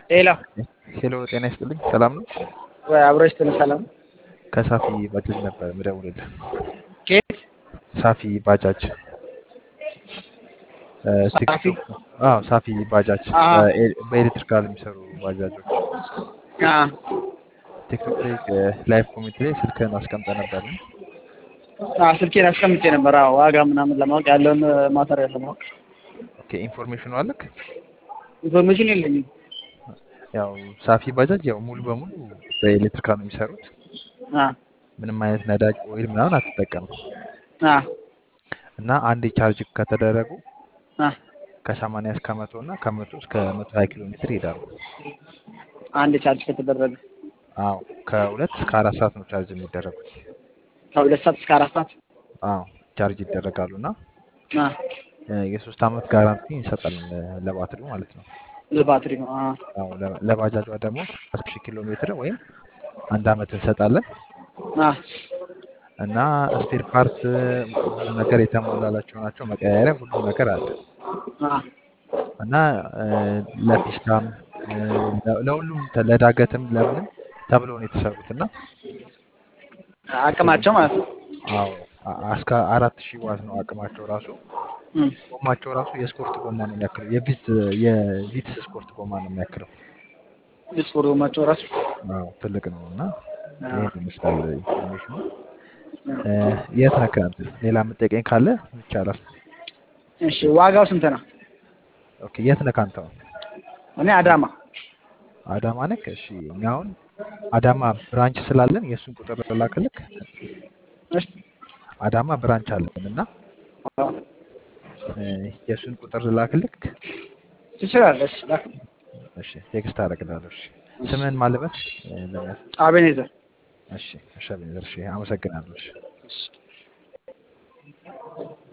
ሌላ ሄሎ ጤና ይስጥልኝ ሰላም ነው? ወይ አብሮሽ ሰላም ከሳፊ ባጃጅ ነበር የምደውልልህ። ኬት ሳፊ ባጃጅ ሳፊ ቲክቶክ ሳፊ ባጃጅ አ በኤሌክትሪካል የሚሰሩ ባጃጆች አ ቲክቶክ ላይ ላይቭ ኮሜንት ላይ ስልክህን አስቀምጠህ ነበር ነው? ስልኬን አስቀምጬ ነበር። ዋጋ ምናምን ለማወቅ ያለውን ማተሪያል ለማወቅ ኦኬ ኢንፎርሜሽኑ አለክ? ኢንፎርሜሽን የለኝም። ያው ሳፊ ባጃጅ ያው ሙሉ በሙሉ በኤሌክትሪካል ነው የሚሰሩት። አ ምንም አይነት ነዳጅ ኦይል ምናምን አትጠቀምም አ እና አንድ ቻርጅ ከተደረጉ አ ከ80 እስከ 100 እና ከ100 እስከ 120 ኪሎ ሜትር ይሄዳሉ። አንድ ቻርጅ ከተደረገ አዎ ከሁለት እስከ 4 ሰዓት ነው ቻርጅ የሚደረጉት። ከሁለት ሰዓት እስከ 4 ሰዓት አዎ ቻርጅ ይደረጋሉ እና አ የ3 ዓመት ጋራንቲ እንሰጣለን ለባትሪው ማለት ነው። ለባትሪ ነው። አዎ ለባጃጇ ደግሞ 10,000 ኪሎ ሜትር ወይም አንድ ዓመት እንሰጣለን አ እና ስፔር ፓርት ሁሉም ነገር የተሟላላቸው ናቸው። መቀያየሪያ ሁሉም ነገር አለ አ እና ለፒስታም ለሁሉም ለዳገትም ለምንም ተብለው ነው የተሰሩት እና አቅማቸው ማለት ነው። አዎ እስከ 4000 ዋት ነው አቅማቸው ራሱ። ጎማቸው ራሱ የስፖርት ጎማ ነው የሚያክለው። የቪትስ ስፖርት ጎማ ነው የሚያክለው። ዲስፖርማቸው ራሱ አዎ ትልቅ ነው እና ይሄን ይመስላል ኢንፎርሜሽኑ። የት ነህ አንተ? ሌላ የምትጠይቀኝ ካለ ይቻላል። እሺ ዋጋው ስንት ነው? ኦኬ የት ነህ አንተ? እኔ አዳማ አዳማ ነህ? እሺ እኛ አሁን አዳማ ብራንች ስላለን የእሱን ቁጥር ላክልክ። እሺ አዳማ ብራንች አለን እና የእሱን ቁጥር ላክልክ። ትችላለሽ። እሺ ቴክስት አደርግልሃለሁ። እሺ ስምህን ማን ልበል ለመያዝ? አቤኔዘር እሺ አቤኔዘር። እሺ አመሰግናለሁ። እሺ